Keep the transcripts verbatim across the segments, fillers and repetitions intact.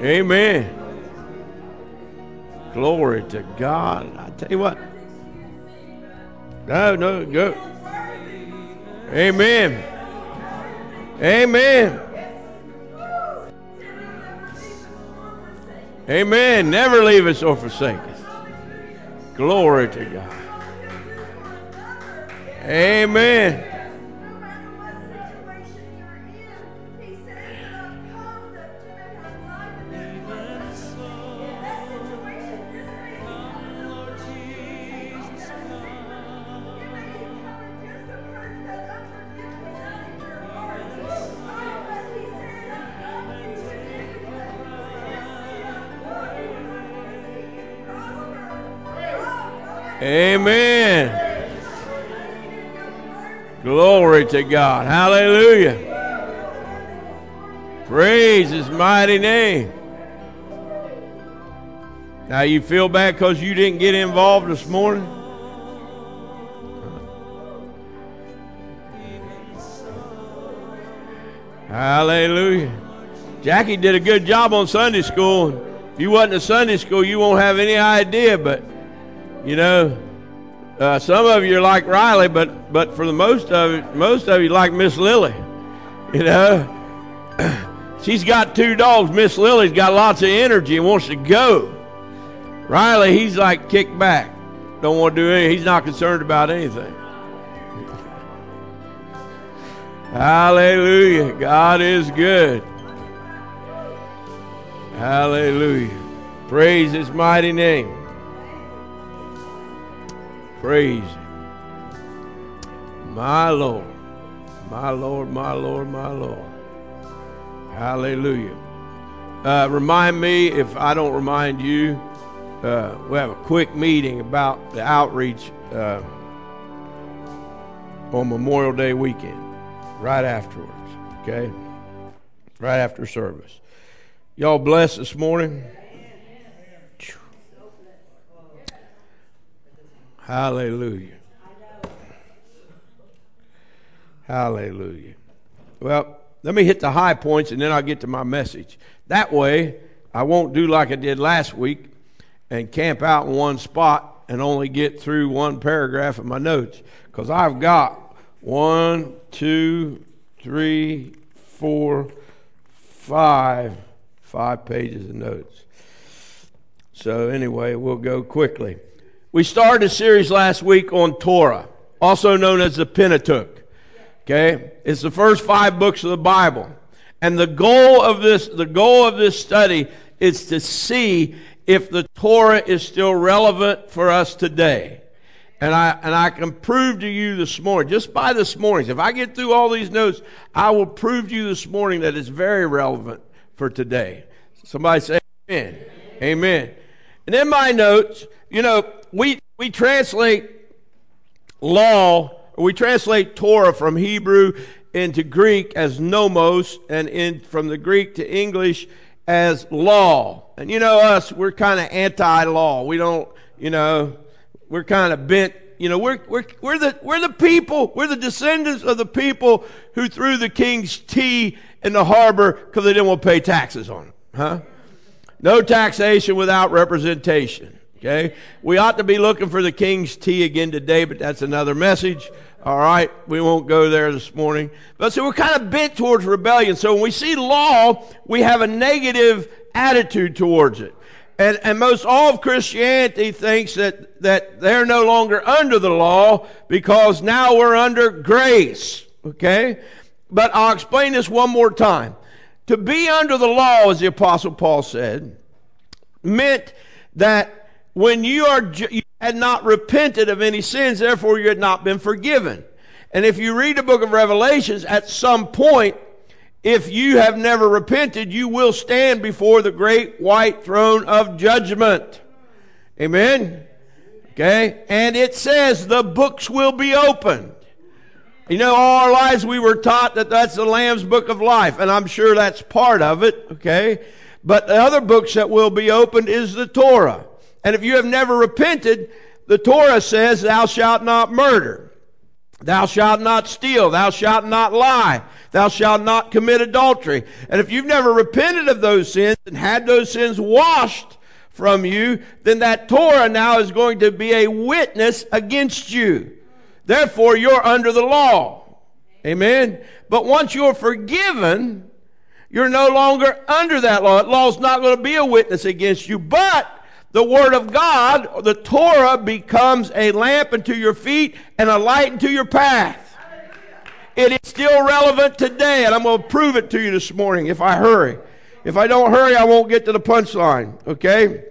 Amen. Glory to God. I tell you what. No, no, go. Amen. Amen. Amen. Never leave us or forsake us. Glory to God. Amen. Amen. Glory to God. Hallelujah. Praise His mighty name. Now you feel bad because you didn't get involved this morning? Hallelujah. Jackie did a good job on Sunday school. If you wasn't at Sunday school, you won't have any idea, but you know, uh, some of you are like Riley, but but for the most of it, most of you like Miss Lily. You know, she's got two dogs. Miss Lily's got lots of energy and wants to go. Riley, he's like kicked back, don't want to do anything. He's not concerned about anything. Hallelujah! God is good. Hallelujah! Praise His mighty name. Praise my Lord, my Lord, my Lord, my Lord. Hallelujah. Uh, remind me if I don't remind you. Uh, we have a quick meeting about the outreach uh, on Memorial Day weekend, right afterwards. Okay, right after service. Y'all blessed this morning. Hallelujah. Hallelujah. Well, let me hit the high points and then I'll get to my message. That way, I won't do like I did last week and camp out in one spot and only get through one paragraph of my notes. Because I've got one, two, three, four, five, five pages of notes. So anyway, we'll go quickly. We started a series last week on Torah, also known as the Pentateuch. Okay? It's the first five books of the Bible. And the goal of this, the goal of this study is to see if the Torah is still relevant for us today. And I and I can prove to you this morning, just by this morning, if I get through all these notes, I will prove to you this morning that it's very relevant for today. Somebody say amen. Amen. Amen. And in my notes, you know, we we translate law, or we translate Torah from Hebrew into Greek as nomos, and in from the Greek to English as law. And you know us, we're kind of anti-law. We don't, you know, we're kind of bent. You know, we're we're we're the we're the people, we're the descendants of the people who threw the king's tea in the harbor because they didn't want to pay taxes on it, huh? No taxation without representation. Okay, we ought to be looking for the king's tea again today, but that's another message. All right, we won't go there this morning. But so we're kind of bent towards rebellion. So when we see law, we have a negative attitude towards it. And, and most all of Christianity thinks that, that they're no longer under the law because now we're under grace. Okay? But I'll explain this one more time. To be under the law, as the Apostle Paul said, meant that when you are you had not repented of any sins, therefore you had not been forgiven. And if you read the book of Revelations, at some point, if you have never repented, you will stand before the great white throne of judgment. Amen? Okay? And it says the books will be opened. You know, all our lives we were taught that that's the Lamb's book of life, and I'm sure that's part of it, okay? But the other books that will be opened is the Torah. And if you have never repented, the Torah says, thou shalt not murder. Thou shalt not steal. Thou shalt not lie. Thou shalt not commit adultery. And if you've never repented of those sins and had those sins washed from you, then that Torah now is going to be a witness against you. Therefore, you're under the law. Amen? But once you're forgiven, you're no longer under that law. That law is not going to be a witness against you. But the Word of God, or the Torah, becomes a lamp unto your feet and a light unto your path. It is still relevant today, and I'm going to prove it to you this morning if I hurry. If I don't hurry, I won't get to the punchline, okay?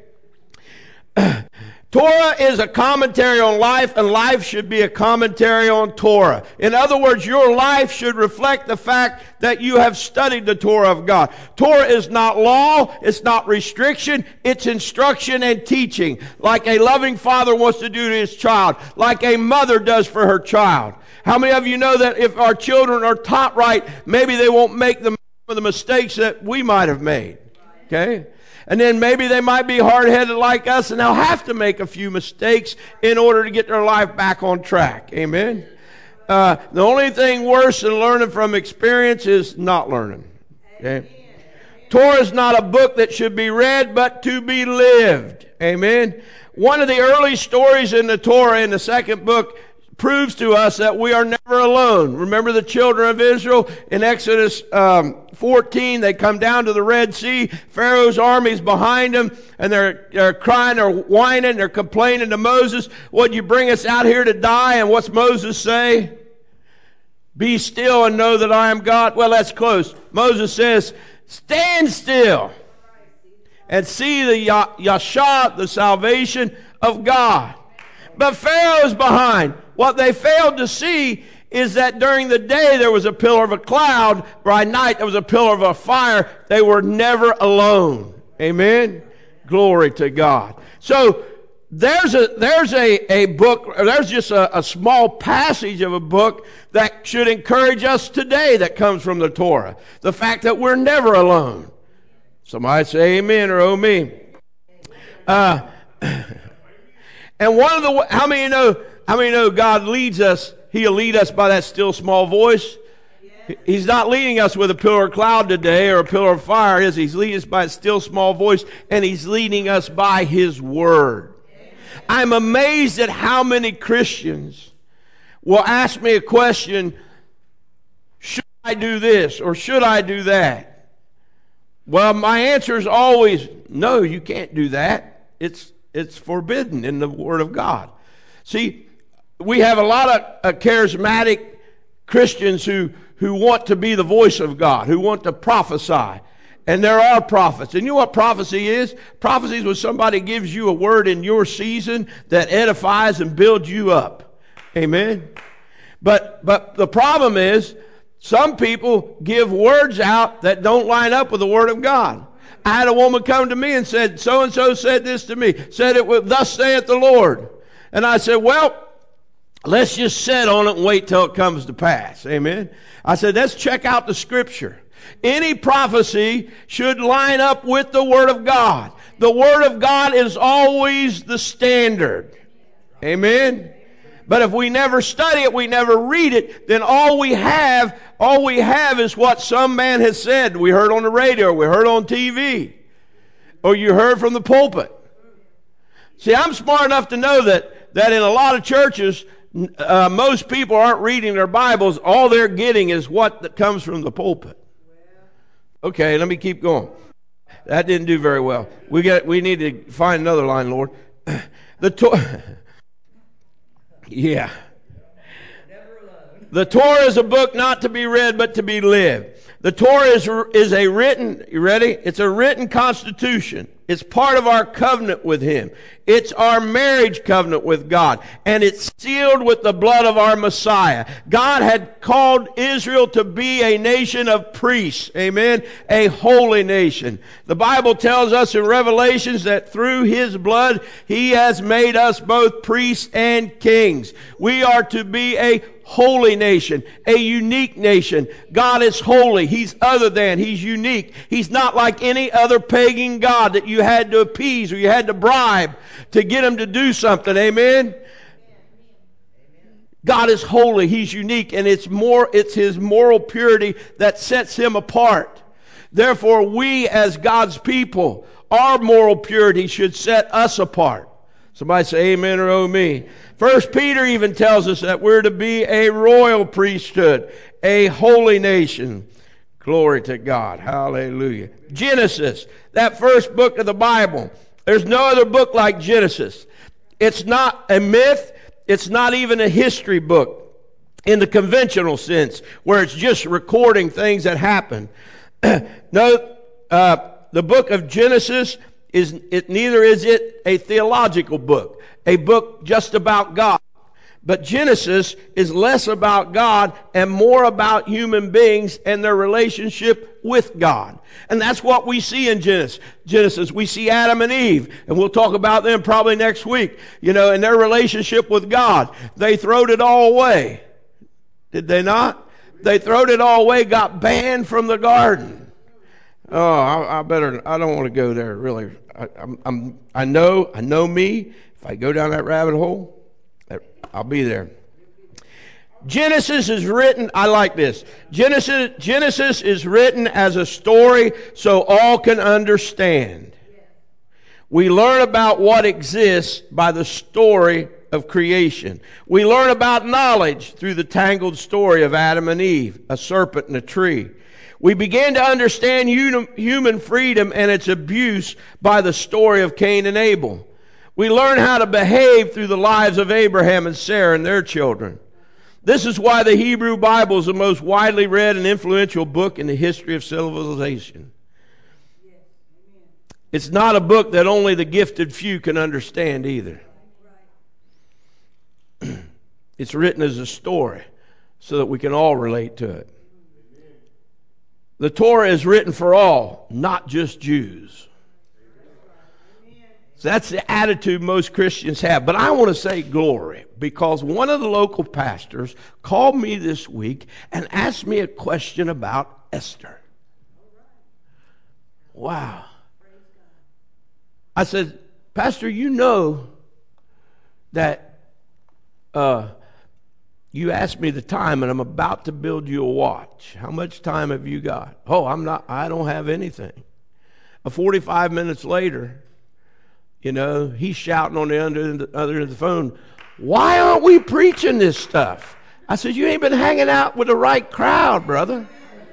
Torah is a commentary on life, and life should be a commentary on Torah. In other words, your life should reflect the fact that you have studied the Torah of God. Torah is not law, it's not restriction, it's instruction and teaching, like a loving father wants to do to his child, like a mother does for her child. How many of you know that if our children are taught right, maybe they won't make the, the mistakes that we might have made? Okay? And then maybe they might be hard-headed like us, and they'll have to make a few mistakes in order to get their life back on track. Amen? Uh, the only thing worse than learning from experience is not learning. Okay? Torah is not a book that should be read, but to be lived. Amen? One of the early stories in the Torah, in the second book, proves to us that we are never alone. Remember the children of Israel in Exodus um, fourteen, they come down to the Red Sea, Pharaoh's army's behind them, and they're, they're crying, they're whining, they're complaining to Moses, "Would you bring us out here to die?" And what's Moses say? "Be still and know that I am God." Well, that's close. Moses says, "Stand still and see the Yashah, the salvation of God." But Pharaoh's behind. What they failed to see is that during the day there was a pillar of a cloud. By night there was a pillar of a fire. They were never alone. Amen? Glory to God. So there's a there's a, a book, there's just a, a small passage of a book that should encourage us today that comes from the Torah. The fact that we're never alone. Somebody say amen or oh me. Uh, and one of the, how many know, how many know God leads us, He'll lead us by that still small voice? He's not leading us with a pillar of cloud today or a pillar of fire. Is He's leading us by a still small voice, and He's leading us by His Word. I'm amazed at how many Christians will ask me a question, should I do this or should I do that? Well, my answer is always, no, you can't do that. It's, it's forbidden in the Word of God. See, we have a lot of uh, charismatic Christians who, who want to be the voice of God, who want to prophesy. And there are prophets. And you know what prophecy is? Prophecy is when somebody gives you a word in your season that edifies and builds you up. Amen? But, but the problem is, some people give words out that don't line up with the Word of God. I had a woman come to me and said, so-and-so said this to me, said it was, "Thus saith the Lord." And I said, well, let's just sit on it and wait till it comes to pass. Amen? I said, let's check out the Scripture. Any prophecy should line up with the Word of God. The Word of God is always the standard. Amen? But if we never study it, we never read it, then all we have, all we have is what some man has said. We heard on the radio, we heard on T V, or you heard from the pulpit. See, I'm smart enough to know that, that in a lot of churches, uh, most people aren't reading their Bibles. All they're getting is what that comes from the pulpit. Okay, let me keep going. That didn't do very well. We got. We need to find another line, Lord. The Torah. Yeah. The Torah is a book not to be read, but to be lived. The Torah is, is a written, you ready? It's a written constitution. It's part of our covenant with Him. It's our marriage covenant with God. And it's sealed with the blood of our Messiah. God had called Israel to be a nation of priests. Amen? A holy nation. The Bible tells us in Revelations that through His blood, He has made us both priests and kings. We are to be a holy nation, a unique nation. God is holy. He's other than. He's unique. He's not like any other pagan god that you had to appease or you had to bribe to get him to do something. Amen? God is holy. He's unique, and it's more, it's his moral purity that sets him apart. Therefore, we as God's people, our moral purity should set us apart. Somebody say amen or oh me. First Peter even tells us that we're to be a royal priesthood, a holy nation. Glory to God. Hallelujah. Genesis, that first book of the Bible. There's no other book like Genesis. It's not a myth. It's not even a history book in the conventional sense, where it's just recording things that happen. No, uh, the book of Genesis is it. Neither is it a theological book, a book just about God. But Genesis is less about God and more about human beings and their relationship with God. And that's what we see in Genesis. Genesis, we see Adam and Eve, and we'll talk about them probably next week, you know, and their relationship with God. They throwed it all away. Did they not? They throwed it all away, got banned from the garden. Oh, I, I better, I don't want to go there, really. I, I'm, I'm, I know, I know me. If I go down that rabbit hole, I'll be there. Genesis is written, I like this. Genesis, Genesis is written as a story so all can understand. We learn about what exists by the story of creation. We learn about knowledge through the tangled story of Adam and Eve, a serpent and a tree. We begin to understand human freedom and its abuse by the story of Cain and Abel. We learn how to behave through the lives of Abraham and Sarah and their children. This is why the Hebrew Bible is the most widely read and influential book in the history of civilization. It's not a book that only the gifted few can understand either. It's written as a story so that we can all relate to it. The Torah is written for all, not just Jews. So that's the attitude most Christians have. But I want to say glory, because one of the local pastors called me this week and asked me a question about Esther. Wow. I said, Pastor, you know that uh, you asked me the time, and I'm about to build you a watch. How much time have you got? Oh, I'm not, I don't have anything. Uh, forty-five minutes later, you know, he's shouting on the other, other end of the phone, why aren't we preaching this stuff? I said, you ain't been hanging out with the right crowd, brother.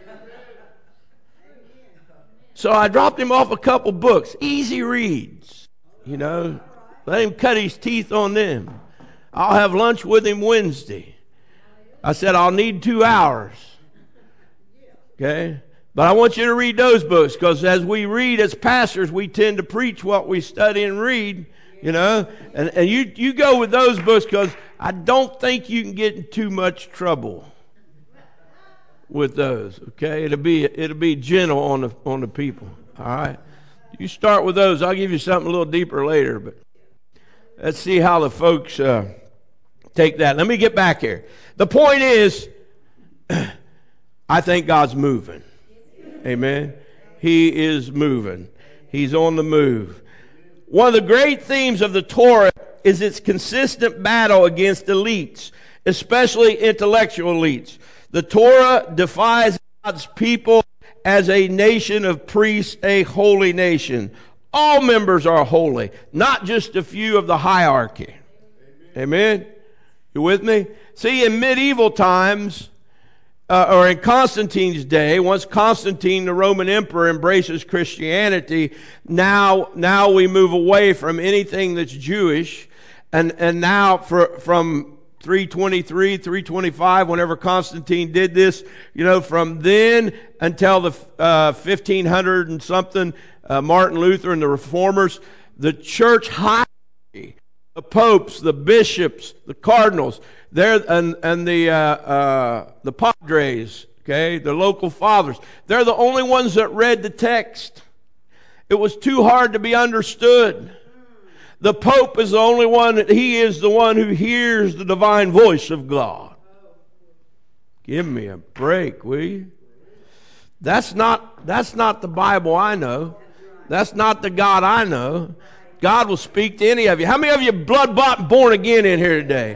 So I dropped him off a couple books, easy reads, you know, let him cut his teeth on them. I'll have lunch with him Wednesday. I said, I'll need two hours. Okay? But I want you to read those books, because as we read as pastors, we tend to preach what we study and read, you know. And, and you, you go with those books, because I don't think you can get in too much trouble with those, okay? It'll be, it'll be gentle on the, on the people, all right? You start with those. I'll give you something a little deeper later, but let's see how the folks uh, take that. Let me get back here. The point is, I think God's moving. Amen. He is moving. He's on the move. One of the great themes of the Torah is its consistent battle against elites, especially intellectual elites. The Torah defines God's people as a nation of priests, a holy nation. All members are holy, not just a few of the hierarchy. Amen. You with me? See, in medieval times, Uh, or in Constantine's day, once Constantine, the Roman emperor, embraces Christianity, now now we move away from anything that's Jewish, and and now for, from three twenty-three, three twenty-five, whenever Constantine did this, you know, from then until the uh, fifteen hundred and something, uh, Martin Luther and the Reformers, the church hierarchy, the popes, the bishops, the cardinals, they're, and, and the, uh, uh, the padres, okay, the local fathers, they're the only ones that read the text. It was too hard to be understood. The Pope is the only one, that he is the one who hears the divine voice of God. Give me a break, will you? That's not, that's not the Bible I know. That's not the God I know. God will speak to any of you. How many of you blood-bought and born again in here today?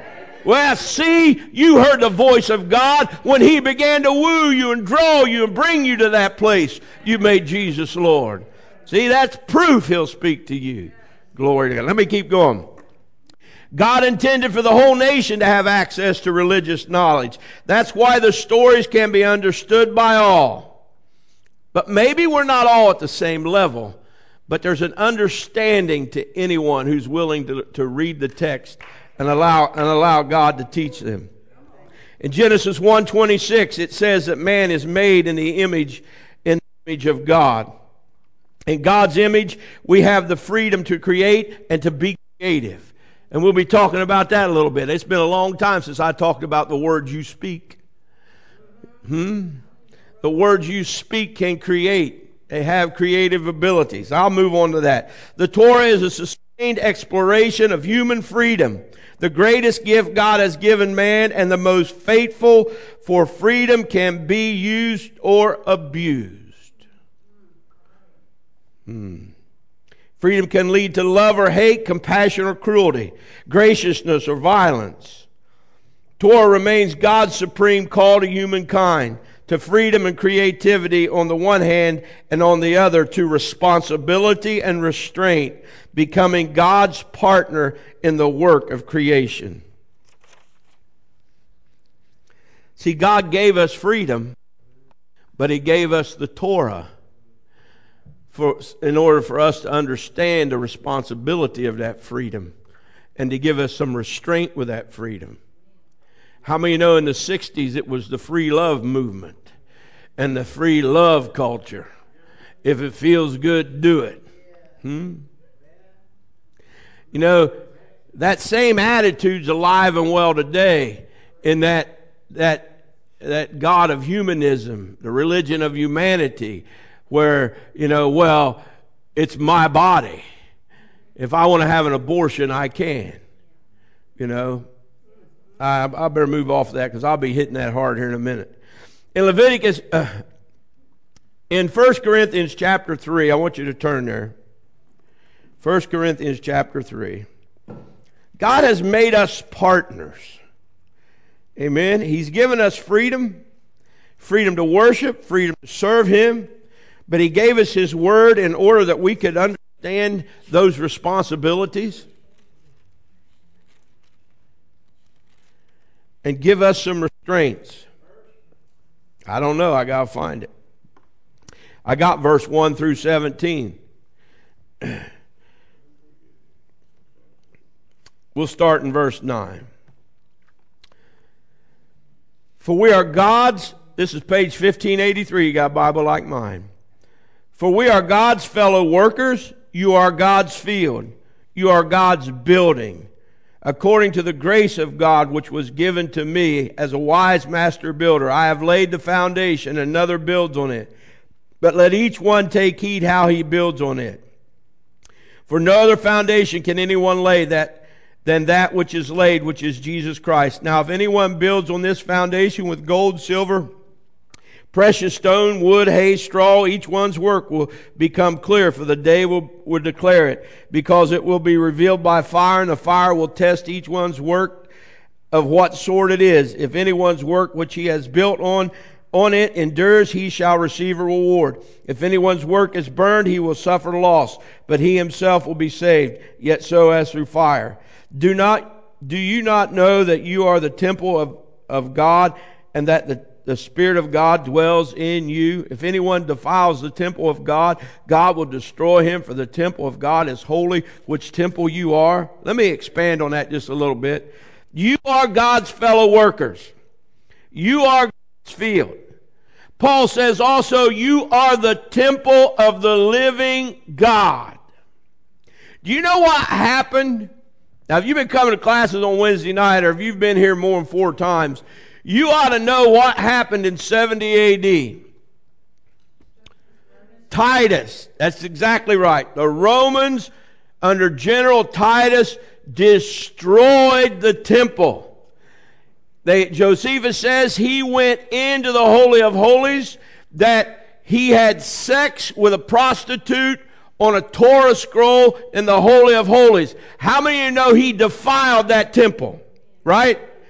Well, see, you heard the voice of God when He began to woo you and draw you and bring you to that place. You made Jesus Lord. See, that's proof He'll speak to you. Glory to God. Let me keep going. God intended for the whole nation to have access to religious knowledge. That's why the stories can be understood by all. But maybe we're not all at the same level, but there's an understanding to anyone who's willing to, to read the text and allow and allow God to teach them. In Genesis one twenty-six, it says that man is made in the image in the image of God. In God's image, we have the freedom to create and to be creative. And we'll be talking about that a little bit. It's been a long time since I talked about the words you speak. Hmm? The words you speak can create. They have creative abilities. I'll move on to that. The Torah is a sustained exploration of human freedom, the greatest gift God has given man, and the most faithful, for freedom can be used or abused. Hmm. Freedom can lead to love or hate, compassion or cruelty, graciousness or violence. Torah remains God's supreme call to humankind, to freedom and creativity on the one hand, and on the other to responsibility and restraint, becoming God's partner in the work of creation. See, God gave us freedom, but He gave us the Torah for, in order for us to understand the responsibility of that freedom and to give us some restraint with that freedom. How many know in the sixties it was the free love movement and the free love culture? If it feels good, do it. Hmm? You know, that same attitude's alive and well today in that that that God of humanism, the religion of humanity, where, you know, well, it's my body. If I want to have an abortion, I can. You know, I, I better move off of that because I'll be hitting that hard here in a minute. In Leviticus, uh, in First Corinthians chapter three, I want you to turn there. First Corinthians chapter three. God has made us partners. Amen. He's given us freedom, freedom to worship, freedom to serve Him. But He gave us His Word in order that we could understand those responsibilities and give us some restraints. I don't know. I got to find it. I got verse one through seventeen. We'll start in verse nine. For we are God's, this is page fifteen eighty-three, you got a Bible like mine. For we are God's fellow workers, you are God's field, you are God's building, according to the grace of God which was given to me as a wise master builder. I have laid the foundation, another builds on it. But let each one take heed how he builds on it. For no other foundation can anyone lay that than that which is laid, which is Jesus Christ. Now if anyone builds on this foundation with gold, silver, precious stone, wood, hay, straw, each one's work will become clear, for the day will, will declare it, because it will be revealed by fire, and the fire will test each one's work of what sort it is. If anyone's work which he has built on on it endures, he shall receive a reward. If anyone's work is burned, he will suffer loss, but he himself will be saved, yet so as through fire. Do not do you not know that you are the temple of, of God, and that the The Spirit of God dwells in you? If anyone defiles the temple of God, God will destroy him, for the temple of God is holy, which temple you are. Let me expand on that just a little bit. You are God's fellow workers. You are God's field. Paul says also, you are the temple of the living God. Do you know what happened? Now, if you've been coming to classes on Wednesday night, or if you've been here more than four times, you ought to know what happened in seventy A D. Titus, that's exactly right. The Romans under General Titus destroyed the temple. They, Josephus says he went into the Holy of Holies, that he had sex with a prostitute on a Torah scroll in the Holy of Holies. How many of you know he defiled that temple? Right?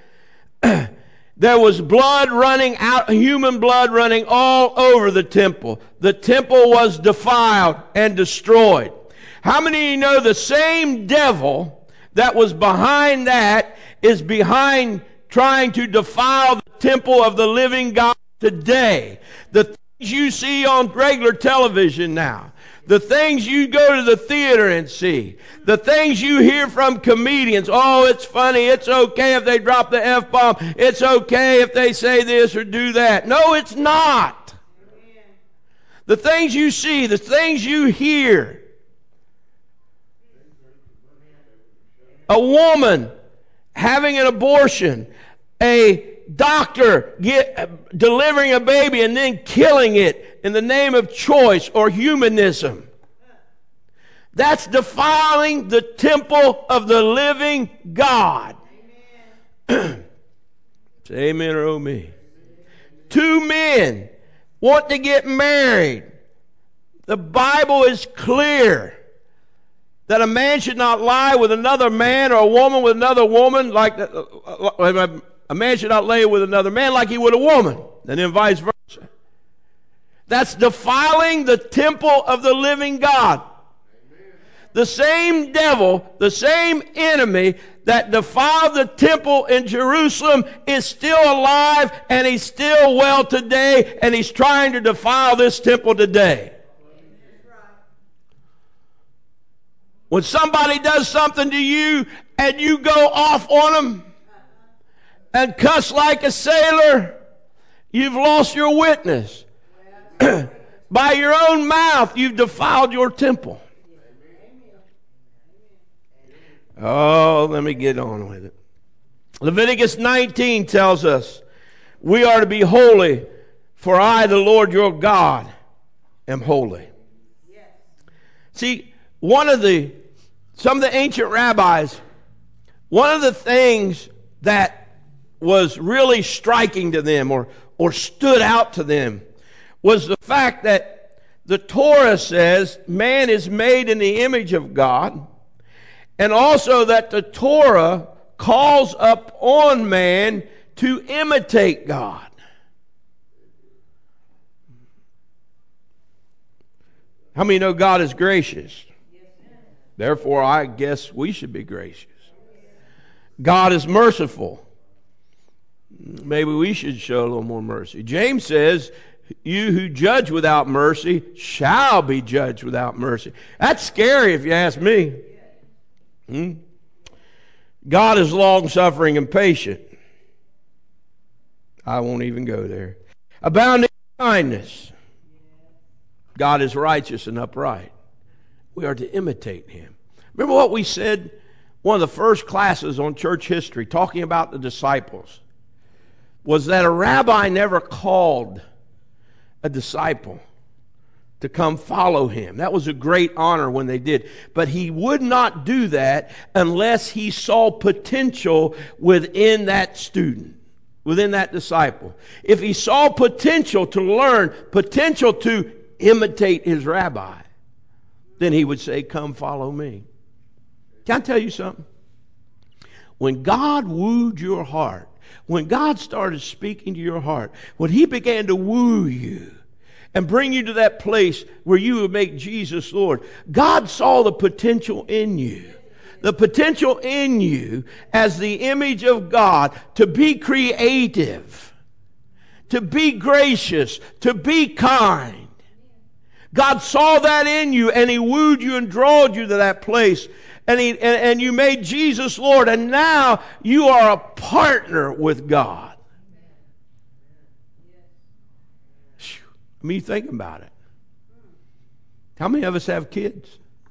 there was blood running out, human blood running all over the temple. The temple was defiled and destroyed. How many of you know the same devil that was behind that is behind trying to defile the temple of the living God today? The things you see on regular television now, the things you go to the theater and see, the things you hear from comedians, oh, it's funny, it's okay if they drop the F-bomb, it's okay if they say this or do that. No, it's not. The things you see, the things you hear. A woman having an abortion, a doctor get, delivering a baby and then killing it in the name of choice or humanism. That's defiling the temple of the living God. Amen. Say amen or oh me. Two men want to get married. The Bible is clear that a man should not lie with another man, or a woman with another woman, like the, uh, a man should not lay with another man like he would a woman, and then vice versa. That's defiling the temple of the living God. Amen. The same devil, the same enemy that defiled the temple in Jerusalem is still alive, and he's still well today, and he's trying to defile this temple today. When somebody does something to you and you go off on them and cuss like a sailor, you've lost your witness. By your own mouth, you've defiled your temple. Oh, let me get on with it. Leviticus nineteen tells us we are to be holy, for I, the Lord your God, am holy. See, one of the Some of the ancient rabbis, one of the things that was really striking to them or, or stood out to them was the fact that the Torah says man is made in the image of God, and also that the Torah calls up on man to imitate God. How many know God is gracious? Therefore, I guess we should be gracious. God is merciful. Maybe we should show a little more mercy. James says, you who judge without mercy shall be judged without mercy. That's scary if you ask me. Hmm? God is long-suffering and patient. I won't even go there. Abounding in kindness. God is righteous and upright. We are to imitate him. Remember what we said, one of the first classes on church history, talking about the disciples, was that a rabbi never called a disciple to come follow him. That was a great honor when they did. But he would not do that unless he saw potential within that student, within that disciple. If he saw potential to learn, potential to imitate his rabbi, then he would say, come follow me. Can I tell you something? When God wooed your heart, when God started speaking to your heart, when he began to woo you and bring you to that place where you would make Jesus Lord, God saw the potential in you. The potential in you as the image of God to be creative, to be gracious, to be kind. God saw that in you, and he wooed you and drawed you to that place. And, he, and, and you made Jesus Lord, and now you are a partner with God. I mean, think about it. How many of us have kids?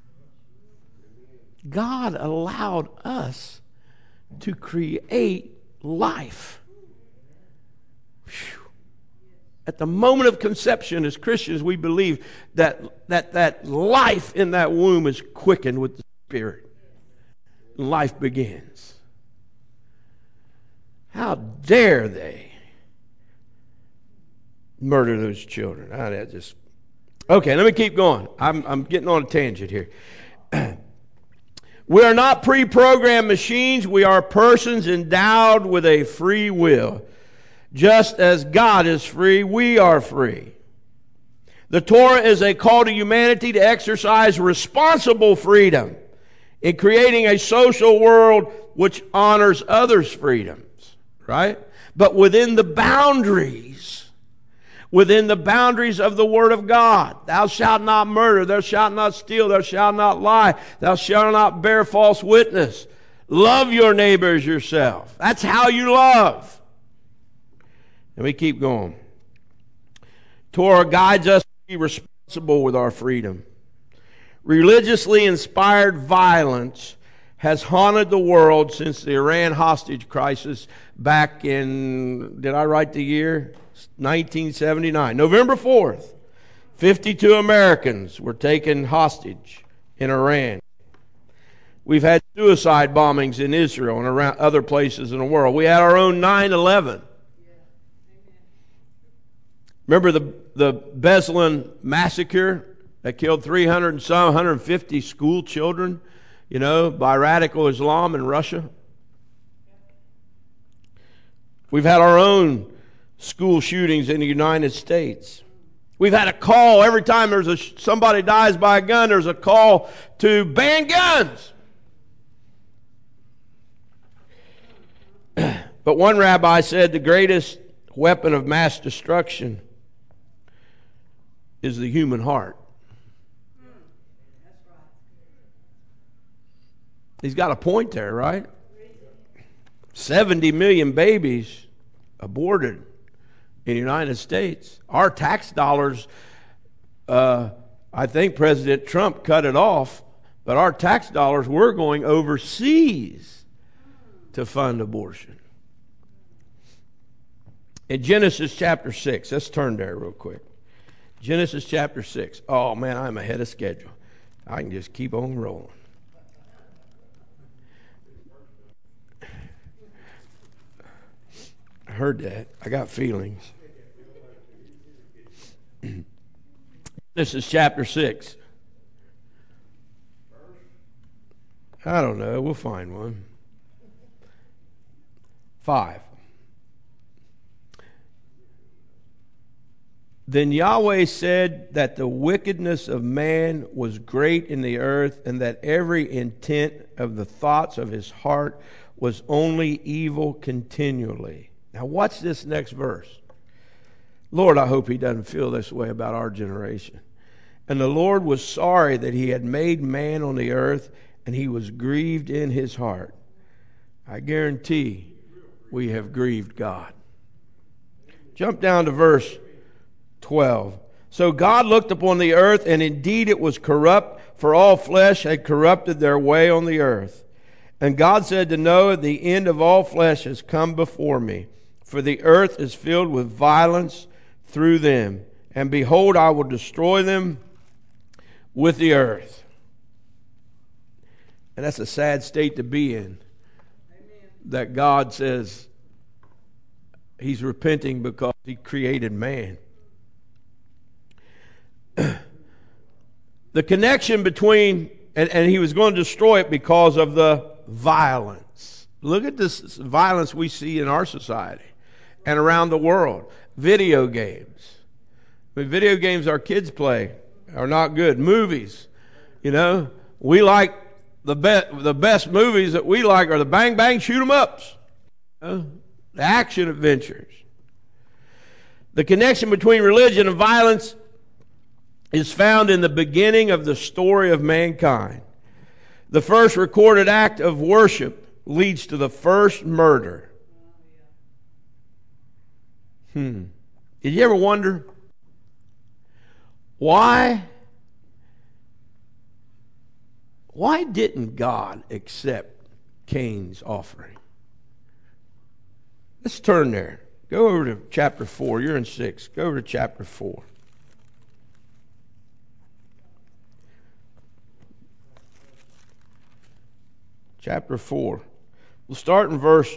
God allowed us to create life. Whew. At the moment of conception, as Christians, we believe that, that that life in that womb is quickened with the Spirit. Life begins. How dare they murder those children? Ah, that just okay. Let me keep going. I'm I'm getting on a tangent here. We are not pre-programmed machines. We are persons endowed with a free will. Just as God is free, we are free. The Torah is a call to humanity to exercise responsible freedom in creating a social world which honors others' freedoms, right? But within the boundaries, within the boundaries of the Word of God. Thou shalt not murder, thou shalt not steal, thou shalt not lie, thou shalt not bear false witness. Love your neighbor as yourself. That's how you love. And we keep going. Torah guides us to be responsible with our freedom. Religiously inspired violence has haunted the world since the Iran hostage crisis back in, did I write the year? nineteen seventy-nine. November fourth, fifty-two Americans were taken hostage in Iran. We've had suicide bombings in Israel and around other places in the world. We had our own nine eleven. Remember the, the Beslan massacre that killed three hundred and some, one hundred fifty school children, you know, by radical Islam in Russia? We've had our own school shootings in the United States. We've had a call every time there's a somebody dies by a gun, there's a call to ban guns. But one rabbi said the greatest weapon of mass destruction is the human heart. He's got a point there, right? seventy million babies aborted in the United States. Our tax dollars, uh, I think President Trump cut it off, but our tax dollars were going overseas to fund abortion. In Genesis chapter six, let's turn there real quick. Genesis chapter six. Oh man, I'm ahead of schedule. I can just keep on rolling. I heard that. I got feelings. This is chapter six. I don't know. We'll find one. Five. Then Yahweh said that the wickedness of man was great in the earth, and that every intent of the thoughts of his heart was only evil continually. Now watch this next verse. Lord, I hope he doesn't feel this way about our generation. And the Lord was sorry that he had made man on the earth, and he was grieved in his heart. I guarantee we have grieved God. Jump down to verse twelve. So God looked upon the earth, and indeed it was corrupt, for all flesh had corrupted their way on the earth. And God said to Noah, the end of all flesh has come before me, for the earth is filled with violence through them. And behold, I will destroy them with the earth. And that's a sad state to be in. Amen. That God says he's repenting because he created man. The connection between, and, and he was going to destroy it because of the violence. Look at this violence we see in our society and around the world. Video games. I mean, video games our kids play are not good. Movies, you know, we like the best. The best movies that we like are the bang bang shoot 'em ups, you know, the action adventures. The connection between religion and violence is found in the beginning of the story of mankind. The first recorded act of worship leads to the first murder. Hmm. Did you ever wonder why? Why didn't God accept Cain's offering? Let's turn there. Go over to chapter four. You're in six. Go over to chapter four. Chapter four. We'll start in verse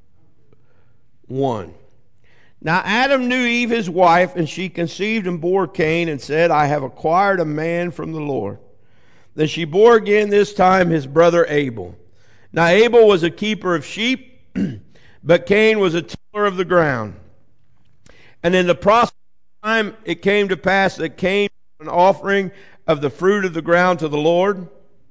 one. Now Adam knew Eve his wife, and she conceived and bore Cain, and said, I have acquired a man from the Lord. Then she bore again, this time his brother Abel. Now Abel was a keeper of sheep, but Cain was a tiller of the ground. And in the process of time it came to pass that Cain brought an offering of the fruit of the ground to the Lord.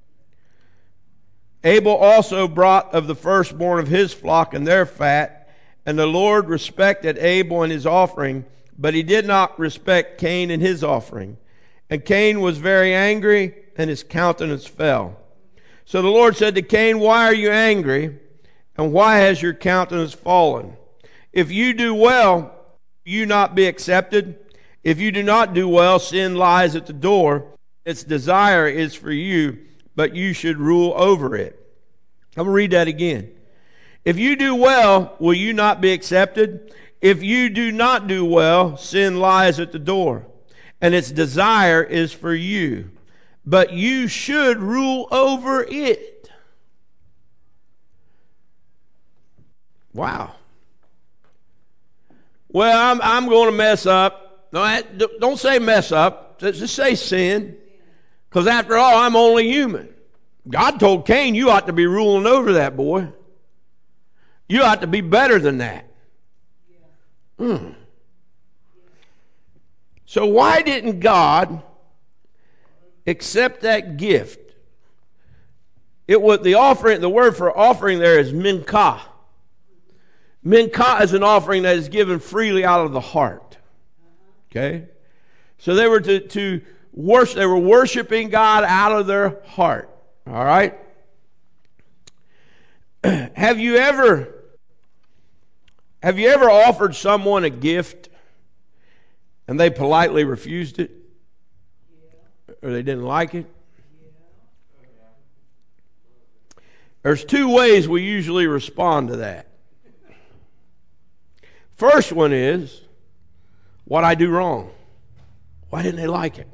Abel also brought of the firstborn of his flock and their fat, and the Lord respected Abel and his offering, but he did not respect Cain and his offering. And Cain was very angry, and his countenance fell. So the Lord said to Cain, why are you angry, and why has your countenance fallen? If you do well, will you not be accepted? If you do not do well, sin lies at the door. Its desire is for you, but you should rule over it. I'm going to read that again. If you do well, will you not be accepted? If you do not do well, sin lies at the door, and its desire is for you, but you should rule over it. Wow. Well, I'm, I'm going to mess up. No, don't say mess up. Just say sin. Because after all, I'm only human. God told Cain, you ought to be ruling over that boy. You ought to be better than that. Hmm. So why didn't God accept that gift? It was the offering. The word for offering there is minkah. Minkah is an offering that is given freely out of the heart. Okay, so they were to, to worship. They were worshiping God out of their heart. All right. Have you ever have you ever offered someone a gift and they politely refused it, or they didn't like it? There's two ways we usually respond to that. First one is, what'd I do wrong? Why didn't they like it?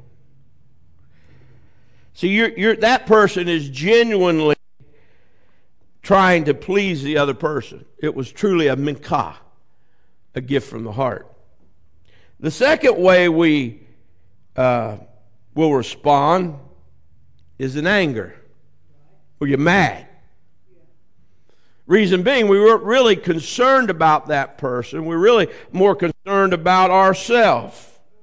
See, you're, you're, that person is genuinely trying to please the other person. It was truly a minkah, a gift from the heart. The second way we uh, will respond is in anger. Well, you're mad. Reason being, we weren't really concerned about that person. We're really more concerned about ourselves.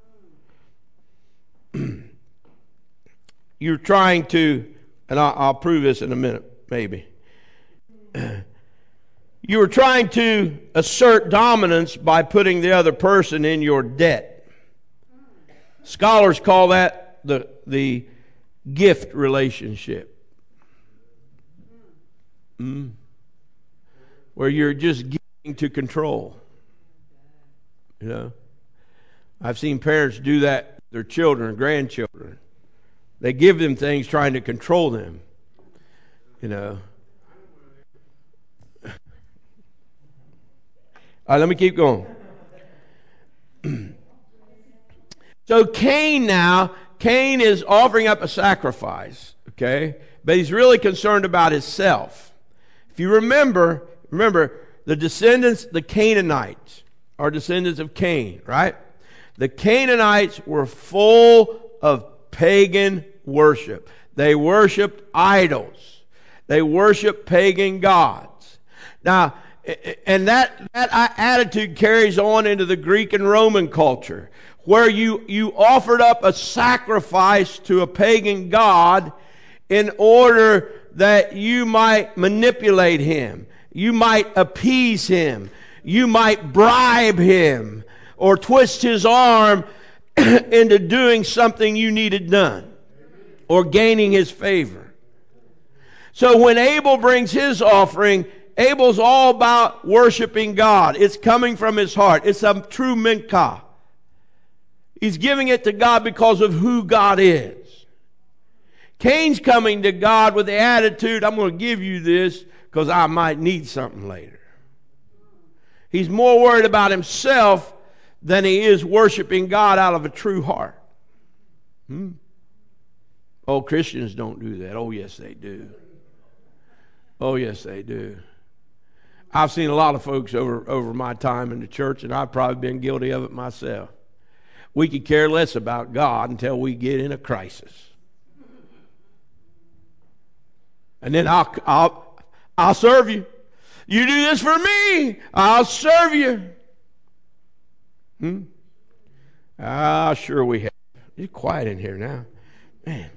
You're trying to, and I'll, I'll prove this in a minute, maybe. You were trying to assert dominance by putting the other person in your debt. Scholars call that the, the gift relationship. Mm. Where you're just giving to control. You know, I've seen parents do that with their children, grandchildren. They give them things trying to control them. You know. All right, let me keep going. So Cain now, Cain is offering up a sacrifice, okay? But he's really concerned about himself. If you remember, remember, the descendants, the Canaanites, are descendants of Cain, right? The Canaanites were full of pagan worship. They worshiped idols. They worshiped pagan gods. Now, and that, that attitude carries on into the Greek and Roman culture, where you, you offered up a sacrifice to a pagan god in order that you might manipulate him. You might appease him. You might bribe him or twist his arm into doing something you needed done or gaining his favor. So when Abel brings his offering, Abel's all about worshiping God. It's coming from his heart. It's a true minkah. He's giving it to God because of who God is. Cain's coming to God with the attitude, I'm going to give you this because I might need something later. He's more worried about himself than he is worshiping God out of a true heart. Hmm? Oh, Christians don't do that. Oh, yes, they do. Oh, yes, they do. I've seen a lot of folks over, over my time in the church, and I've probably been guilty of it myself. We could care less about God until we get in a crisis. And then I'll, I'll, I'll serve you. You do this for me, I'll serve you. Hmm? Ah, sure we have. You're quiet in here now. Man.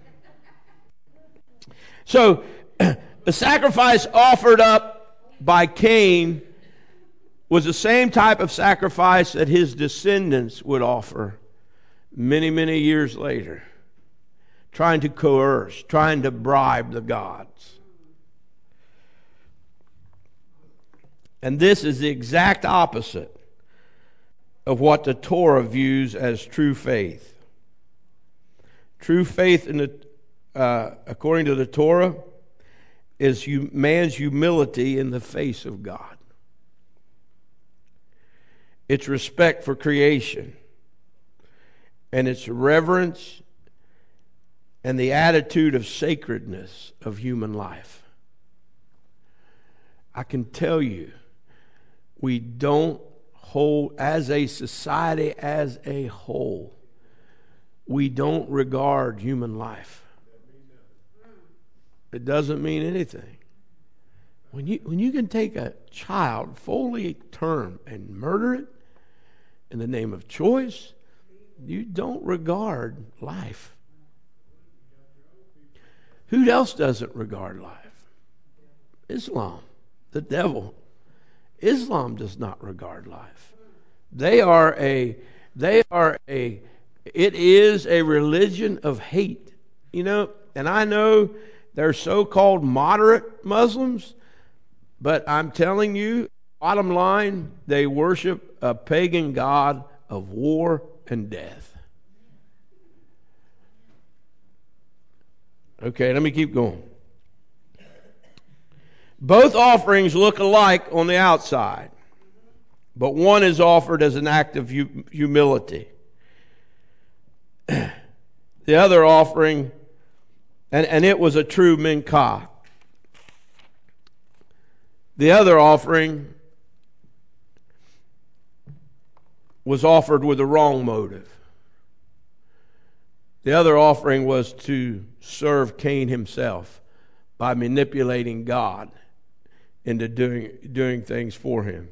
So, the sacrifice offered up by Cain was the same type of sacrifice that his descendants would offer many, many years later, trying to coerce, trying to bribe the gods. And this is the exact opposite of what the Torah views as true faith. True faith, in the, uh, according to the Torah, is hum- man's humility in the face of God. It's respect for creation, and it's reverence and the attitude of sacredness of human life. I can tell you, we don't hold, as a society as a whole, we don't regard human life. It doesn't mean anything. When you, when you can take a child fully term and murder it in the name of choice, you don't regard life. Who else doesn't regard life? Islam, the devil. Islam does not regard life. They are a, they are a, it is a religion of hate. You know, and I know they're so-called moderate Muslims, but I'm telling you, bottom line, they worship a pagan god of war and death. Okay, let me keep going. Both offerings look alike on the outside, but one is offered as an act of humility. The other offering, and, and it was a true minkah. The other offering was offered with the wrong motive. The other offering was to serve Cain himself by manipulating God into doing, doing things for him.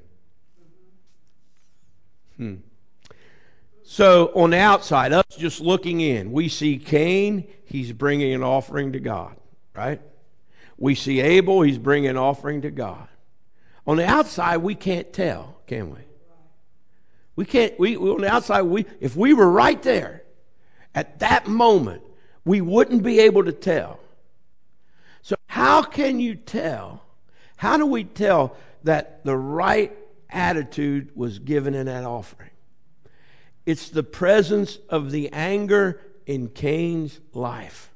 Hmm. So on the outside, us just looking in, we see Cain, he's bringing an offering to God, right? We see Abel, he's bringing an offering to God. On the outside, we can't tell, can we? We can't, we, on the outside, we, if we were right there, at that moment, we wouldn't be able to tell. So how can you tell? How do we tell that the right attitude was given in that offering? It's the presence of the anger in Cain's life.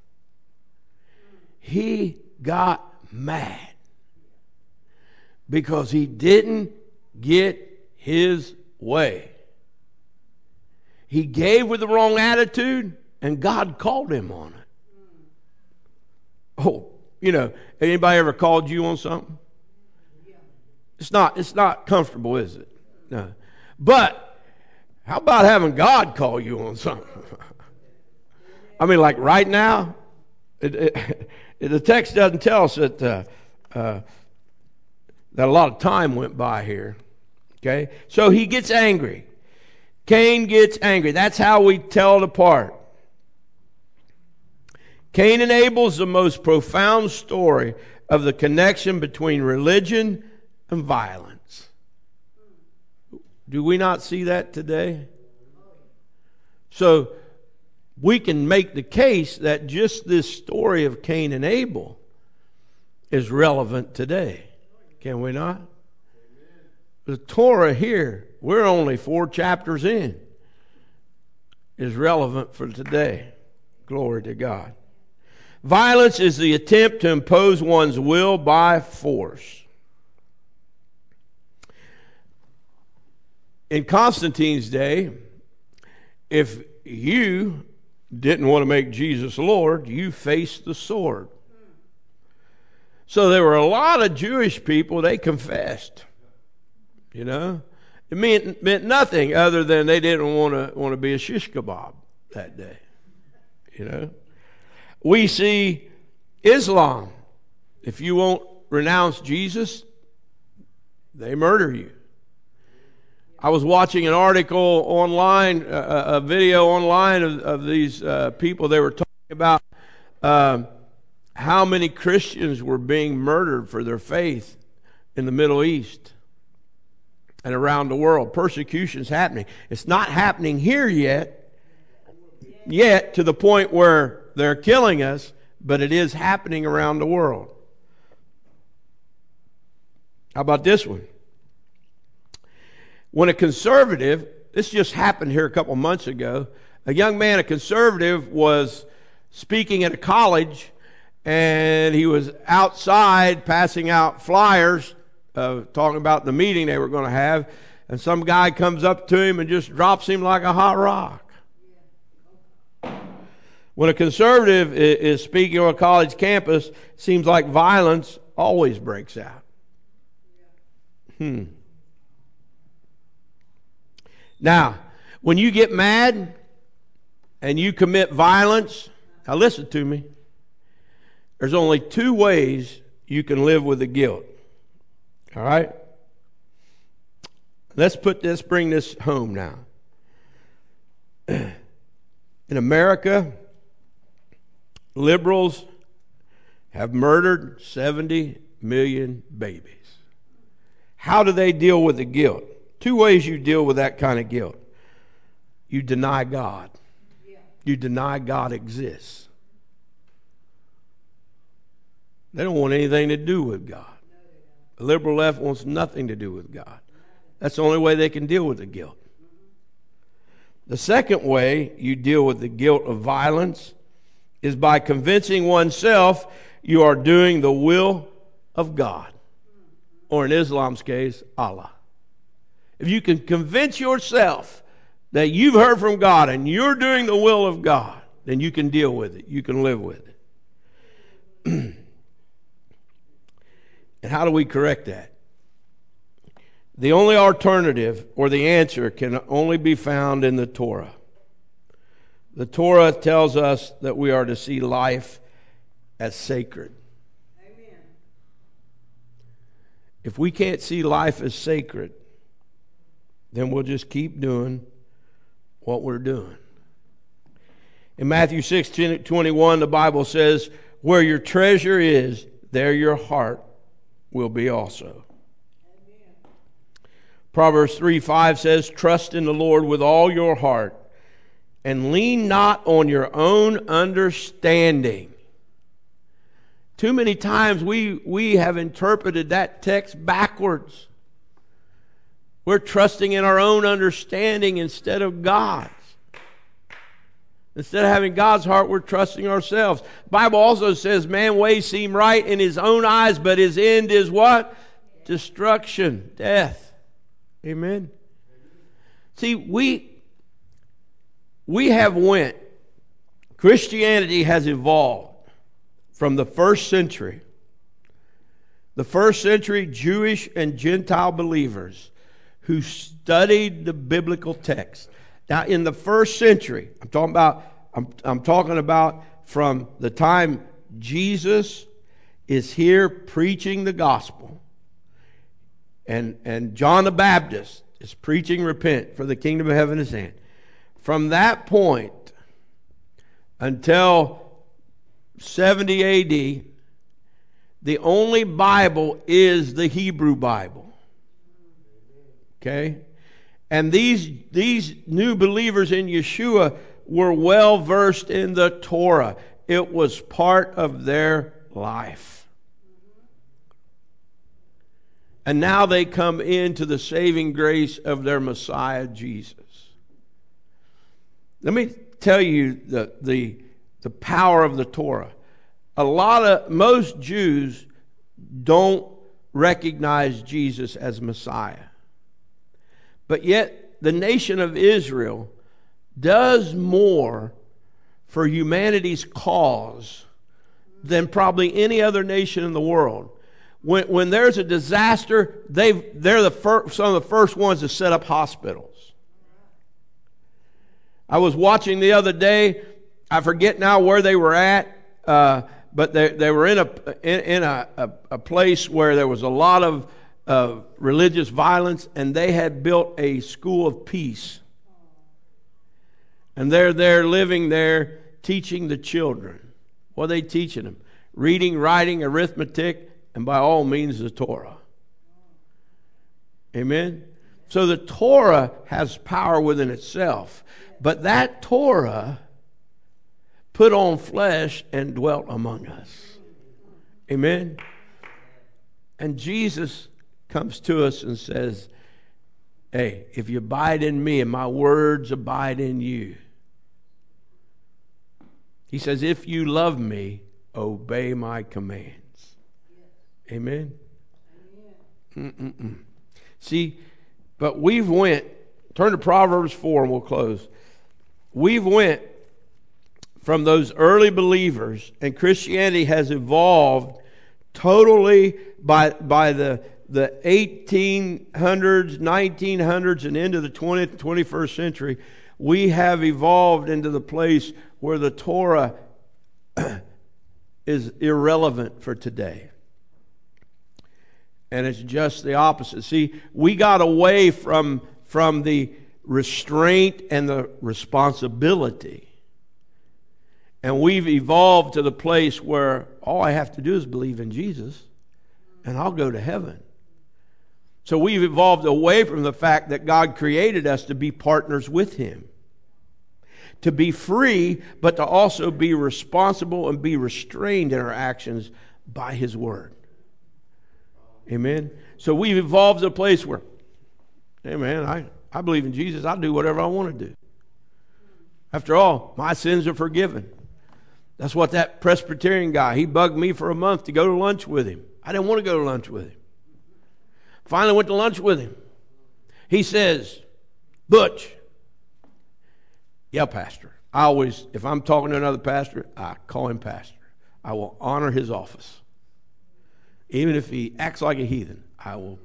He got mad because he didn't get his way. He gave with the wrong attitude, and God called him on it. Oh, you know, anybody ever called you on something? It's not, it's not comfortable, is it? No. But how about having God call you on something? I mean, like right now, it, it, the text doesn't tell us that uh, uh, that a lot of time went by here. Okay, so he gets angry. Cain gets angry. That's how we tell it apart. Cain and Abel is the most profound story of the connection between religion and violence. Do we not see that today? So we can make the case that just this story of Cain and Abel is relevant today. Can we not? The Torah here, we're only four chapters in, is relevant for today. Glory to God. Violence is the attempt to impose one's will by force. In Constantine's day, if you didn't want to make Jesus Lord, you faced the sword. So there were a lot of Jewish people, they confessed. You know? It meant, meant nothing other than they didn't want to want to be a shish kebab that day. You know? We see Islam. If you won't renounce Jesus, they murder you. I was watching an article online, uh, a video online of, of these uh, people. They were talking about uh, how many Christians were being murdered for their faith in the Middle East and around the world. Persecution's happening. It's not happening here yet, yet to the point where they're killing us, but it is happening around the world. How about this one? When a conservative, this just happened here a couple months ago, a young man, a conservative, was speaking at a college, and he was outside passing out flyers, uh, talking about the meeting they were going to have, and some guy comes up to him and just drops him like a hot rock. When a conservative is speaking on a college campus, it seems like violence always breaks out. Hmm. Now, when you get mad and you commit violence, now listen to me. There's only two ways you can live with the guilt. All right? Let's put this, bring this home now. In America, liberals have murdered seventy million babies. How do they deal with the guilt? Two ways you deal with that kind of guilt. You deny God. You deny God exists. They don't want anything to do with God. The liberal left wants nothing to do with God. That's the only way they can deal with the guilt. The second way you deal with the guilt of violence is by convincing oneself you are doing the will of God. Or in Islam's case, Allah. If you can convince yourself that you've heard from God and you're doing the will of God, then you can deal with it. You can live with it. And how do we correct that? The only alternative or the answer can only be found in the Torah. The Torah tells us that we are to see life as sacred. Amen. If we can't see life as sacred, then we'll just keep doing what we're doing. In Matthew six twenty-one, the Bible says, where your treasure is, there your heart will be also. Amen. Proverbs three five says, trust in the Lord with all your heart, and lean not on your own understanding. Too many times we, we have interpreted that text backwards. We're trusting in our own understanding instead of God's. Instead of having God's heart, we're trusting ourselves. The Bible also says, man's ways seem right in his own eyes, but his end is what? Destruction, death. Amen. See, we, we have went, Christianity has evolved from the first century. The first century Jewish and Gentile believers who studied the biblical text. Now, in the first century, I'm talking about, I'm, I'm talking about from the time Jesus is here preaching the gospel, and, and John the Baptist is preaching, repent, for the kingdom of heaven is hand. From that point until seventy A D, the only Bible is the Hebrew Bible. Okay? And these, these new believers in Yeshua were well versed in the Torah. It was part of their life. And now they come into the saving grace of their Messiah, Jesus. Let me tell you the, the, the power of the Torah. A lot of, most Jews don't recognize Jesus as Messiah. But yet, the nation of Israel does more for humanity's cause than probably any other nation in the world. When, when there's a disaster, they've, they're the fir- some of the first ones to set up hospitals. I was watching the other day, I forget now where they were at, uh, but they, they were in a in, in a, a, a place where there was a lot of uh, religious violence, and they had built a school of peace. And they're there living there, teaching the children. What are they teaching them? Reading, writing, arithmetic, and by all means the Torah. Amen? So the Torah has power within itself. But that Torah put on flesh and dwelt among us. Amen? And Jesus comes to us and says, hey, if you abide in me and my words abide in you. He says, if you love me, obey my commands. Amen? Mm-mm-mm. See, but we've went, turn to Proverbs four and we'll close. We've went from those early believers, and Christianity has evolved totally by, by the, the eighteen hundreds, nineteen hundreds, and into the twentieth, twenty-first century. We have evolved into the place where the Torah is irrelevant for today. And it's just the opposite. See, we got away from, from the restraint and the responsibility. And we've evolved to the place where all I have to do is believe in Jesus and I'll go to heaven. So we've evolved away from the fact that God created us to be partners with Him. To be free, but to also be responsible and be restrained in our actions by His Word. Amen? So we've evolved to a place where, hey man, I, I believe in Jesus. I'll do whatever I want to do. After all, my sins are forgiven. That's what that Presbyterian guy, he bugged me for a month to go to lunch with him. I didn't want to go to lunch with him. Finally went to lunch with him. He says, Butch, yeah, pastor. I always, if I'm talking to another pastor, I call him pastor. I will honor his office. Even if he acts like a heathen, I will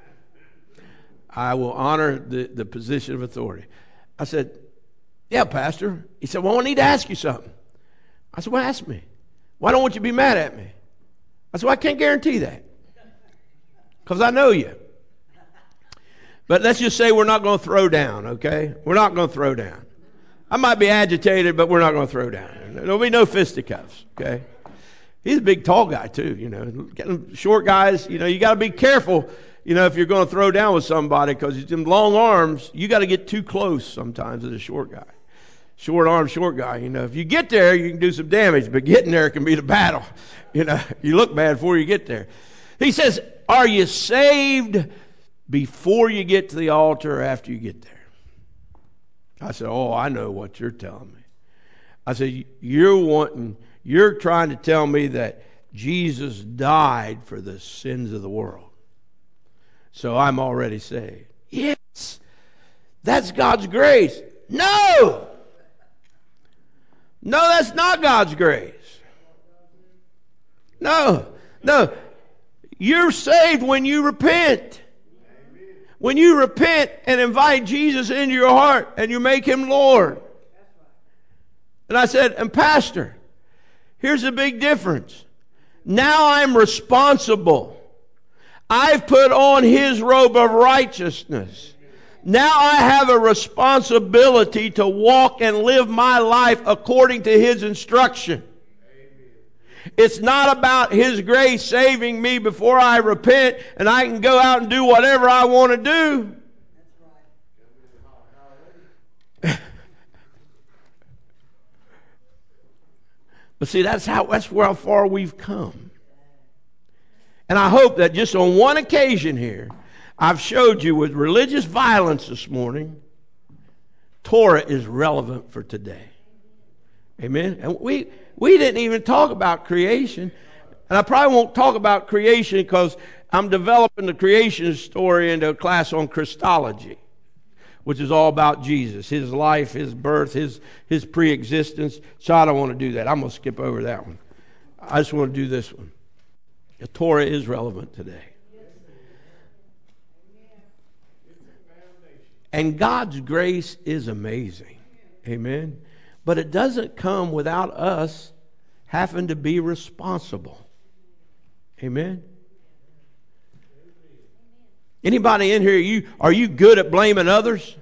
I will honor the, the position of authority. I said, yeah, pastor. He said, well, I need to ask you something. I said, well, ask me. Why don't you be mad at me? I said, well, I can't guarantee that. Because I know you. But let's just say we're not going to throw down, okay? We're not going to throw down. I might be agitated, but we're not going to throw down. There'll be no fisticuffs, okay? He's a big, tall guy, too, you know. Getting short guys, you know, you got to be careful, you know, if you're going to throw down with somebody, because he's in long arms, you got to get too close sometimes as a short guy. Short arm, short guy, you know. If you get there, you can do some damage, but getting there can be the battle. You know, you look bad before you get there. He says, are you saved before you get to the altar or after you get there? I said, oh, I know what you're telling me. I said, you're wanting, you're trying to tell me that Jesus died for the sins of the world. So I'm already saved. Yes, that's God's grace. No! No, that's not God's grace. No, no. You're saved when you repent. When you repent and invite Jesus into your heart and you make Him Lord. And I said, and Pastor, here's a big difference. Now I'm responsible. I've put on His robe of righteousness. Now I have a responsibility to walk and live my life according to His instruction. It's not about His grace saving me before I repent and I can go out and do whatever I want to do. But see, that's how that's where how far we've come. And I hope that just on one occasion here, I've showed you with religious violence this morning, Torah is relevant for today. Amen. And we we didn't even talk about creation. And I probably won't talk about creation because I'm developing the creation story into a class on Christology, which is all about Jesus, His life, His birth, His, his pre-existence. So I don't want to do that. I'm going to skip over that one. I just want to do this one. The Torah is relevant today. And God's grace is amazing. Amen. But it doesn't come without us having to be responsible. Amen? Anybody in here, you are you good at blaming others?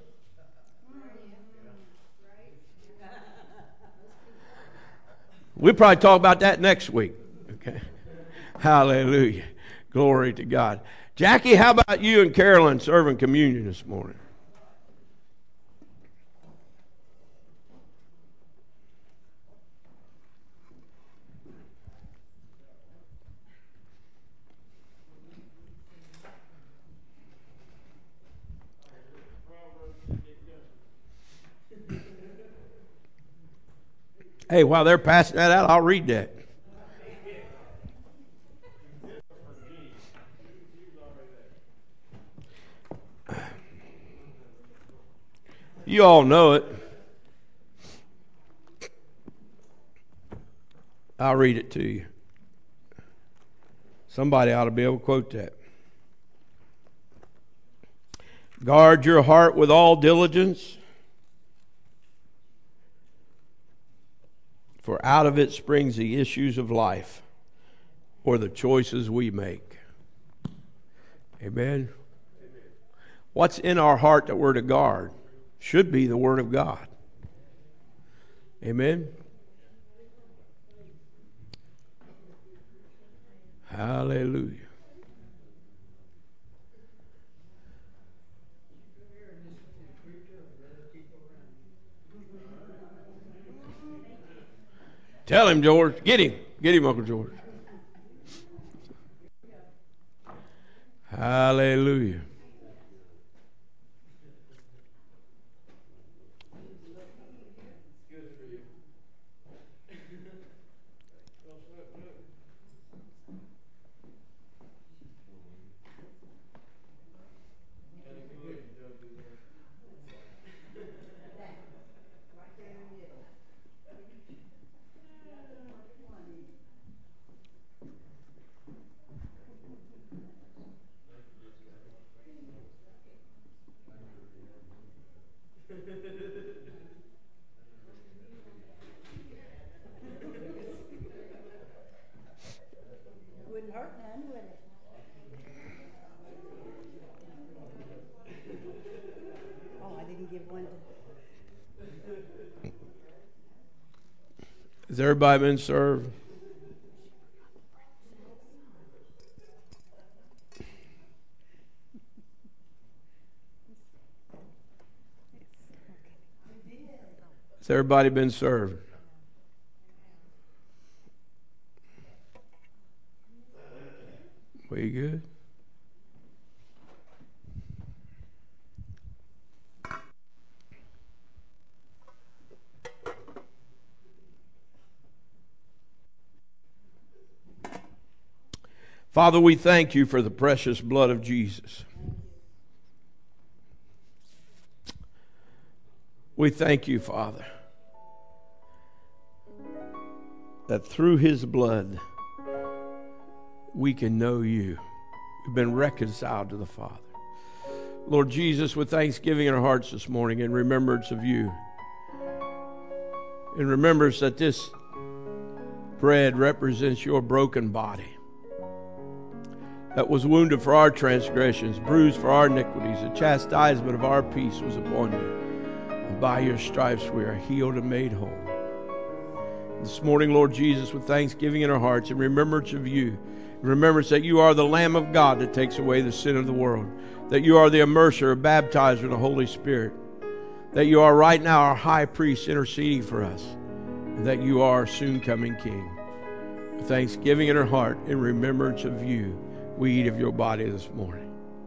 We'll probably talk about that next week. Okay. Hallelujah. Glory to God. Jackie, how about you and Carolyn serving communion this morning? Hey, while they're passing that out, I'll read that. You all know it. I'll read it to you. Somebody ought to be able to quote that. Guard your heart with all diligence, for out of it springs the issues of life, or the choices we make. Amen. What's in our heart that we're to guard should be the Word of God. Amen. Hallelujah. Tell him, George. Get him. Get him, Uncle George. Hallelujah. Has everybody been served? Has everybody been served? We good? Father, we thank you for the precious blood of Jesus. We thank you, Father, that through his blood we can know you. We've been reconciled to the Father. Lord Jesus, with thanksgiving in our hearts this morning, in remembrance of you, in remembrance that this bread represents your broken body, that was wounded for our transgressions, bruised for our iniquities. The chastisement of our peace was upon you. And by your stripes we are healed and made whole. This morning, Lord Jesus, with thanksgiving in our hearts, in remembrance of you, in remembrance that you are the Lamb of God that takes away the sin of the world, that you are the immerser, baptizer of the Holy Spirit, that you are right now our high priest interceding for us, and that you are our soon coming King. With thanksgiving in our heart, in remembrance of you, we eat of your body this morning.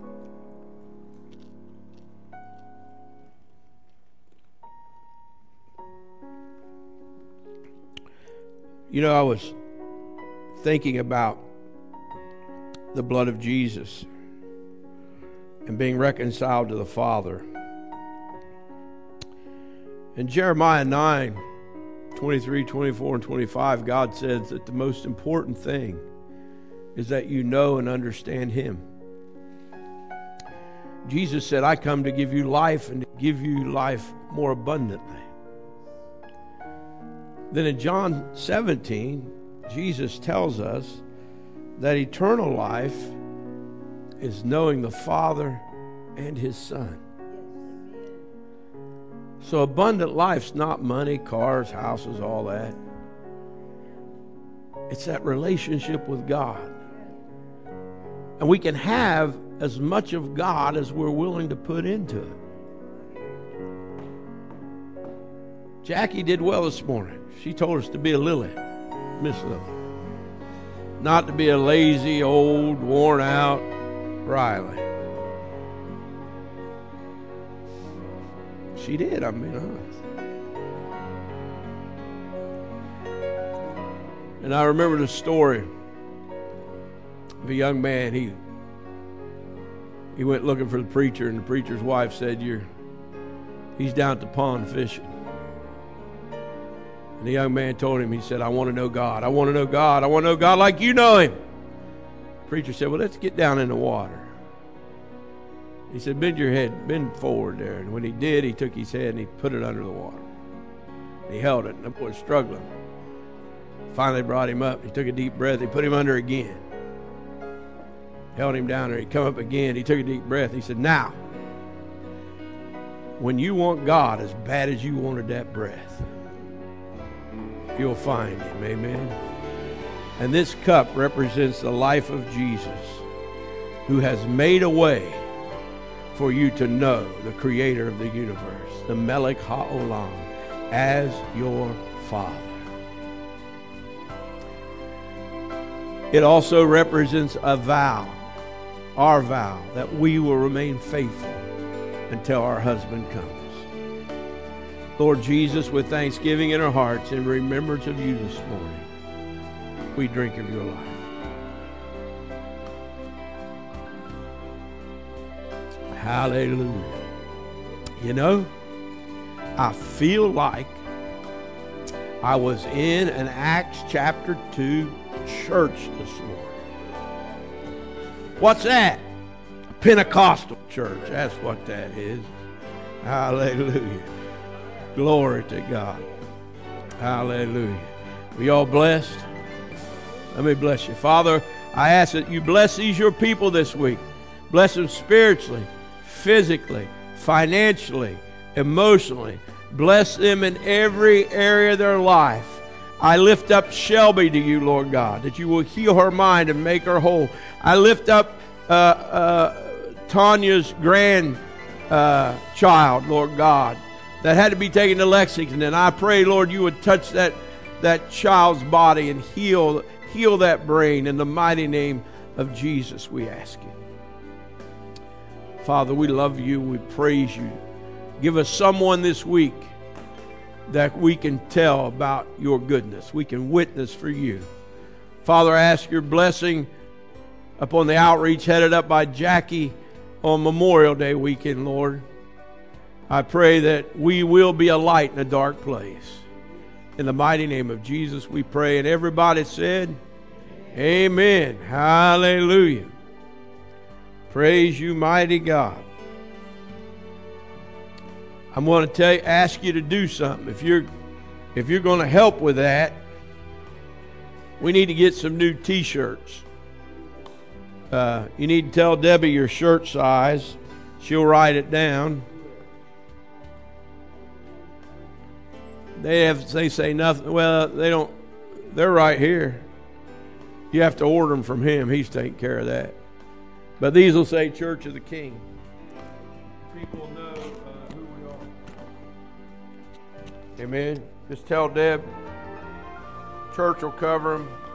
You know, I was thinking about the blood of Jesus and being reconciled to the Father. In Jeremiah nine, twenty-three, twenty-four, and twenty-five, God says that the most important thing is that you know and understand him. Jesus said, I come to give you life and to give you life more abundantly. Then in John seventeen, Jesus tells us that eternal life is knowing the Father and His Son. So abundant life's not money, cars, houses, all that. It's that relationship with God. And we can have as much of God as we're willing to put into it. Jackie did well this morning. She told us to be a Lily, Miss Lily. Not to be a lazy, old, worn out Riley. She did, I'm being honest. And I remember the story of a young man. He he went looking for the preacher, and the preacher's wife said, "You're he's down at the pond fishing." And the young man told him, he said, "I want to know God. I want to know God. I want to know God like you know Him." The preacher said, "Well, let's get down in the water." He said, "Bend your head, bend forward there." And when he did, he took his head and he put it under the water. He held it, and the boy was struggling. Finally brought him up. He took a deep breath. He put him under again. Held him down there. He come up again. He took a deep breath. He said, "Now, when you want God as bad as you wanted that breath, you'll find Him." Amen. And this cup represents the life of Jesus, who has made a way for you to know the Creator of the universe, the Melech HaOlam, as your Father. It also represents a vow, our vow, that we will remain faithful until our husband comes. Lord Jesus, with thanksgiving in our hearts and remembrance of you this morning, we drink of your life. Hallelujah. You know, I feel like I was in an Acts chapter two church this morning. What's that? A Pentecostal church. That's what that is. Hallelujah. Glory to God. Hallelujah. We all blessed? Let me bless you. Father, I ask that you bless these your people this week. Bless them spiritually, physically, financially, emotionally. Bless them in every area of their life. I lift up Shelby to you, Lord God, that you will heal her mind and make her whole. I lift up uh, uh, Tanya's grandchild, uh, child, Lord God, that had to be taken to Lexington. And I pray, Lord, you would touch that, that child's body and heal, heal that brain. In the mighty name of Jesus, we ask it. Father, we love you. We praise you. Give us someone this week that we can tell about your goodness. We can witness for you. Father, I ask your blessing upon the outreach headed up by Jackie on Memorial Day weekend, Lord. I pray that we will be a light in a dark place. In the mighty name of Jesus, we pray. And everybody said, amen. Hallelujah. Praise you, mighty God. I'm going to tell you, ask you to do something. If you're, if you're going to help with that, we need to get some new T-shirts. Uh, you need to tell Debbie your shirt size. She'll write it down. They have, they say nothing. Well, they don't. They're right here. You have to order them from him. He's taking care of that. But these will say Church of the King. People know uh, who we are. Amen. Just tell Deb. Church will cover them.